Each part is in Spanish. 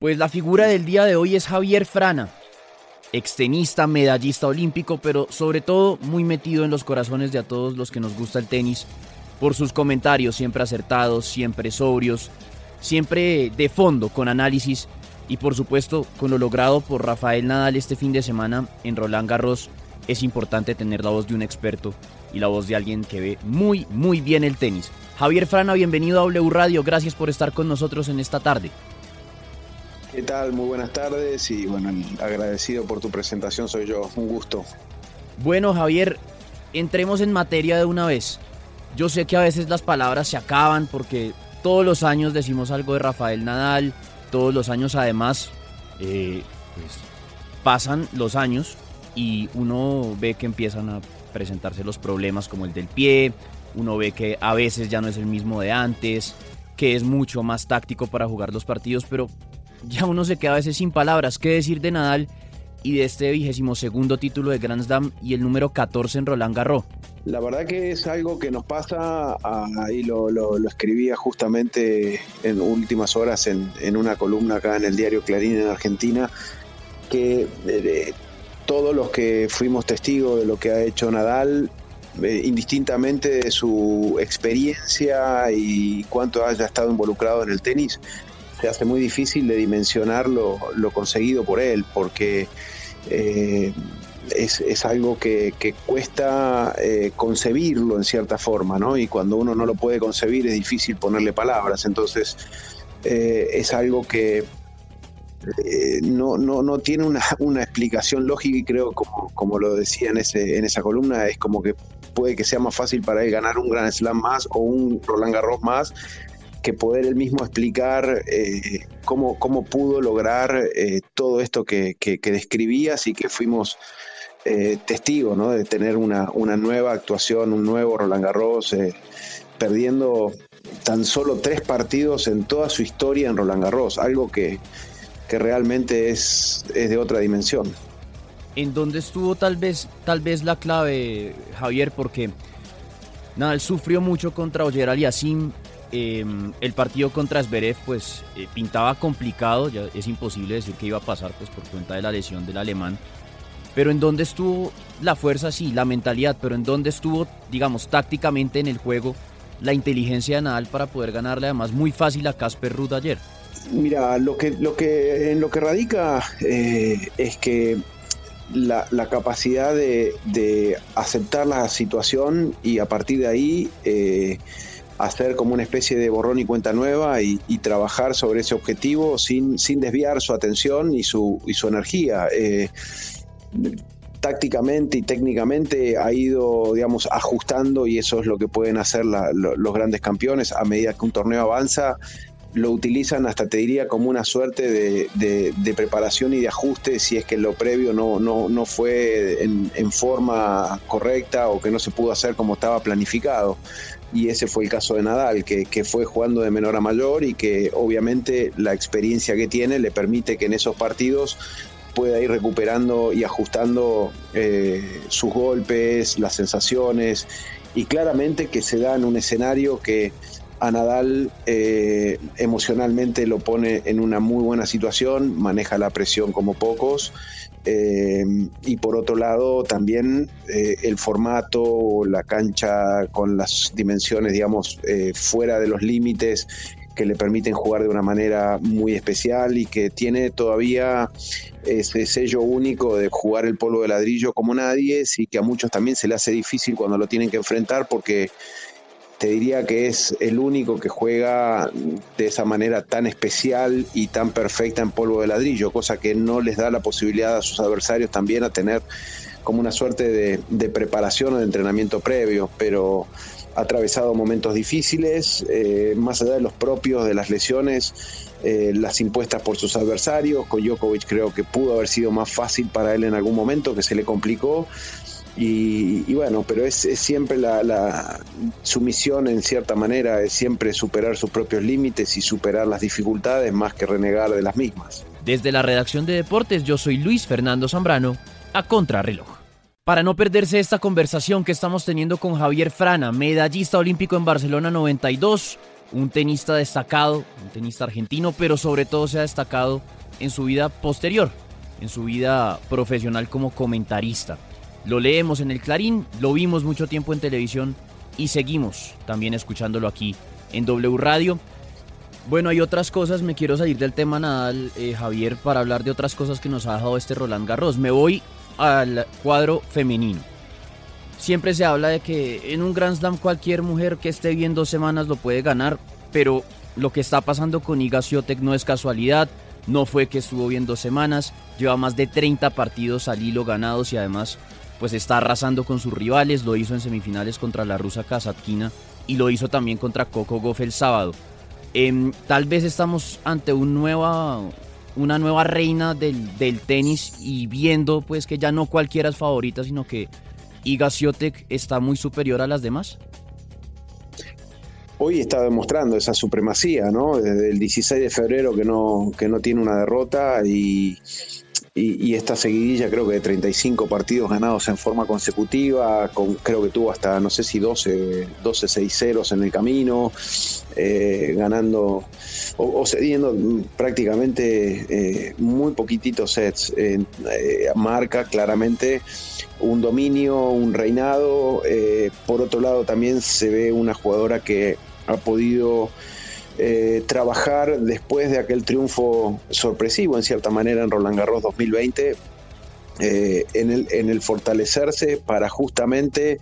Pues la figura del día de hoy es Javier Frana, extenista, medallista olímpico, pero sobre todo muy metido en los corazones de a todos los que nos gusta el tenis, por sus comentarios siempre acertados, siempre sobrios, siempre de fondo, con análisis y por supuesto con lo logrado por Rafael Nadal este fin de semana en Roland Garros. Es importante tener la voz de un experto y la voz de alguien que ve muy bien el tenis. Javier Frana, bienvenido a W Radio, gracias por estar con nosotros en esta tarde. ¿Qué tal? Muy buenas tardes y bueno, agradecido por tu presentación, soy yo, un gusto. Bueno, Javier, entremos en materia de una vez. Yo sé que a veces las palabras se acaban porque todos los años decimos algo de Rafael Nadal, todos los años además pues pasan los años y uno ve que empiezan a presentarse los problemas como el del pie, uno ve que a veces ya no es el mismo de antes, que es mucho más táctico para jugar los partidos, pero ya uno se queda a veces sin palabras. ¿Qué decir de Nadal y de este 22º título de Grand Slam y el número 14 en Roland Garros? La verdad que es algo que nos pasa, y lo escribía justamente en últimas horas en una columna acá en el diario Clarín en Argentina, que todos los que fuimos testigos de lo que ha hecho Nadal, indistintamente de su experiencia y cuánto haya estado involucrado en el tenis, se hace muy difícil de dimensionar lo conseguido por él, porque es algo que cuesta concebirlo en cierta forma, ¿no? Y cuando uno no lo puede concebir es difícil ponerle palabras. Entonces es algo que no tiene una explicación lógica, y creo, como lo decía en esa columna, es como que puede que sea más fácil para él ganar un Grand Slam más o un Roland Garros más que poder él mismo explicar cómo pudo lograr todo esto que describías y que fuimos testigos, ¿no? De tener una nueva actuación, un nuevo Roland Garros, perdiendo tan solo 3 partidos en toda su historia en Roland Garros, algo que realmente es de otra dimensión. ¿En dónde estuvo tal vez la clave, Javier? Porque Nadal sufrió mucho contra Ogier Aliassime. El partido contra Zverev pues pintaba complicado, ya es imposible decir que iba a pasar pues por cuenta de la lesión del alemán, pero ¿en dónde estuvo la fuerza? Sí, la mentalidad, pero ¿en dónde estuvo, digamos, tácticamente en el juego la inteligencia de Nadal para poder ganarle además muy fácil a Casper Ruud ayer? Mira, en lo que radica es que la capacidad de aceptar la situación y a partir de ahí hacer como una especie de borrón y cuenta nueva y trabajar sobre ese objetivo sin desviar su atención y su energía. Tácticamente y técnicamente ha ido, digamos, ajustando, y eso es lo que pueden hacer los grandes campeones. A medida que un torneo avanza, lo utilizan hasta, te diría, como una suerte de preparación y de ajuste si es que lo previo no fue en forma correcta o que no se pudo hacer como estaba planificado. Y ese fue el caso de Nadal, que fue jugando de menor a mayor y que obviamente la experiencia que tiene le permite que en esos partidos pueda ir recuperando y ajustando sus golpes, las sensaciones, y claramente que se da en un escenario que a Nadal emocionalmente lo pone en una muy buena situación, maneja la presión como pocos, y por otro lado también el formato, la cancha con las dimensiones, digamos, fuera de los límites que le permiten jugar de una manera muy especial y que tiene todavía ese sello único de jugar el polvo de ladrillo como nadie, y que a muchos también se le hace difícil cuando lo tienen que enfrentar, porque te diría que es el único que juega de esa manera tan especial y tan perfecta en polvo de ladrillo, cosa que no les da la posibilidad a sus adversarios también a tener como una suerte de preparación o de entrenamiento previo, pero ha atravesado momentos difíciles, más allá de los propios, de las lesiones, las impuestas por sus adversarios. Con Djokovic creo que pudo haber sido más fácil para él en algún momento, que se le complicó. Y bueno, pero es siempre su misión, en cierta manera, es siempre superar sus propios límites y superar las dificultades más que renegar de las mismas. Desde la redacción de Deportes, yo soy Luis Fernando Zambrano, a Contrarreloj. Para no perderse esta conversación que estamos teniendo con Javier Frana, medallista olímpico en Barcelona 92, un tenista destacado, un tenista argentino, pero sobre todo se ha destacado en su vida posterior, en su vida profesional como comentarista. Lo leemos en el Clarín, lo vimos mucho tiempo en televisión y seguimos también escuchándolo aquí en W Radio. Bueno, hay otras cosas, me quiero salir del tema Nadal, Javier, para hablar de otras cosas que nos ha dejado este Roland Garros. Me voy al cuadro femenino. Siempre se habla de que en un Grand Slam cualquier mujer que esté bien 2 semanas lo puede ganar, pero lo que está pasando con Iga Swiatek no es casualidad, no fue que estuvo bien 2 semanas, lleva más de 30 partidos al hilo ganados y además pues está arrasando con sus rivales, lo hizo en semifinales contra la rusa Kasatkina y lo hizo también contra Coco Gauff el sábado. Tal vez estamos ante una nueva reina del tenis y viendo pues que ya no cualquiera es favorita, sino que Iga Swiatek está muy superior a las demás. Hoy está demostrando esa supremacía, ¿no? Desde el 16 de febrero que no tiene una derrota y esta seguidilla creo que de 35 partidos ganados en forma consecutiva, creo que tuvo hasta no sé si 12 6-0 en el camino, ganando o cediendo prácticamente muy poquititos sets. Marca claramente un dominio, un reinado. Por otro lado también se ve una jugadora que ha podido trabajar después de aquel triunfo sorpresivo en cierta manera en Roland Garros 2020 en el fortalecerse para justamente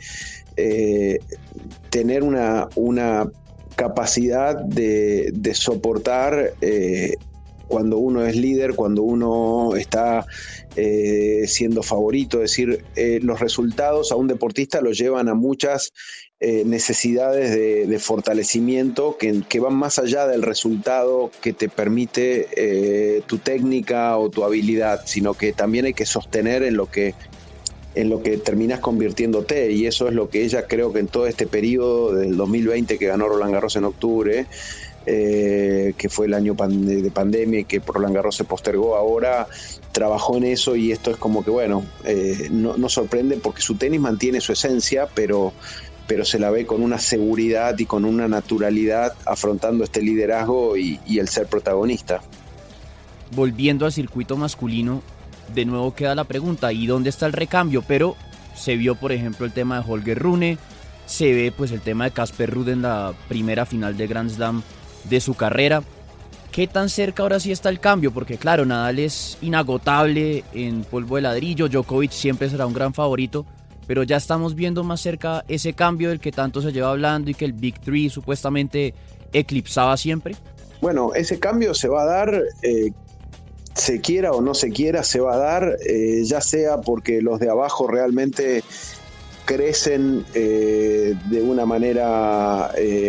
tener una capacidad de soportar cuando uno es líder, cuando uno está siendo favorito. Es decir, los resultados a un deportista lo llevan a muchas necesidades de fortalecimiento que van más allá del resultado que te permite tu técnica o tu habilidad, sino que también hay que sostener en lo que terminas convirtiéndote, y eso es lo que ella, creo que en todo este periodo del 2020 que ganó Roland Garros en octubre, que fue el año de pandemia y que Roland Garros se postergó, ahora trabajó en eso, y esto es como que bueno, no sorprende porque su tenis mantiene su esencia, pero se la ve con una seguridad y con una naturalidad afrontando este liderazgo y el ser protagonista. Volviendo al circuito masculino, de nuevo queda la pregunta, ¿y dónde está el recambio? Pero se vio, por ejemplo, el tema de Holger Rune, se ve pues el tema de Casper Ruud en la primera final de Grand Slam de su carrera. ¿Qué tan cerca ahora sí está el cambio? Porque claro, Nadal es inagotable en polvo de ladrillo, Djokovic siempre será un gran favorito, pero ya estamos viendo más cerca ese cambio del que tanto se lleva hablando y que el Big Three supuestamente eclipsaba siempre. Bueno, ese cambio se va a dar, se quiera o no se quiera, se va a dar, ya sea porque los de abajo realmente crecen de una manera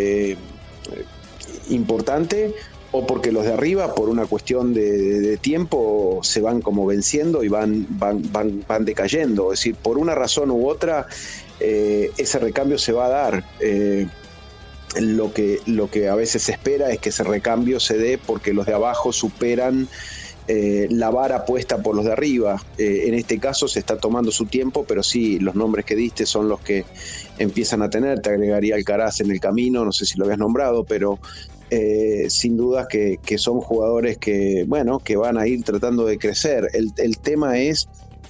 importante, o porque los de arriba, por una cuestión de tiempo, se van como venciendo y van decayendo. Es decir, por una razón u otra, ese recambio se va a dar. Lo que a veces se espera es que ese recambio se dé porque los de abajo superan la vara puesta por los de arriba. En este caso se está tomando su tiempo, pero sí, los nombres que diste son los que empiezan a tener. Te agregaría Alcaraz en el camino, no sé si lo habías nombrado, pero sin duda que son jugadores que van a ir tratando de crecer. El tema es,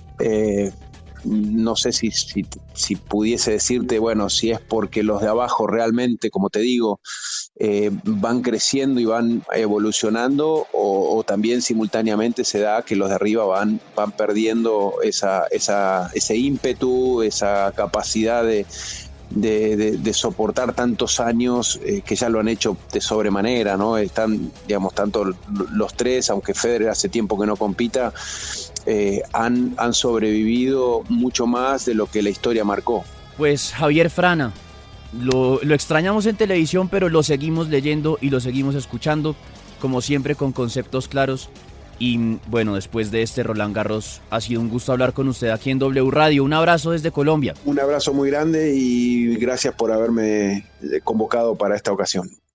no sé si pudiese decirte, bueno, si es porque los de abajo realmente, como te digo, van creciendo y van evolucionando, o también simultáneamente se da que los de arriba van perdiendo ese ímpetu, esa capacidad de soportar tantos años, que ya lo han hecho de sobremanera, ¿no? Están, digamos, tanto los tres, aunque Federer hace tiempo que no compita, han sobrevivido mucho más de lo que la historia marcó. Pues Javier Frana, lo extrañamos en televisión, pero lo seguimos leyendo y lo seguimos escuchando, como siempre con conceptos claros. Y bueno, después de este Roland Garros, ha sido un gusto hablar con usted aquí en W Radio. Un abrazo desde Colombia. Un abrazo muy grande y gracias por haberme convocado para esta ocasión.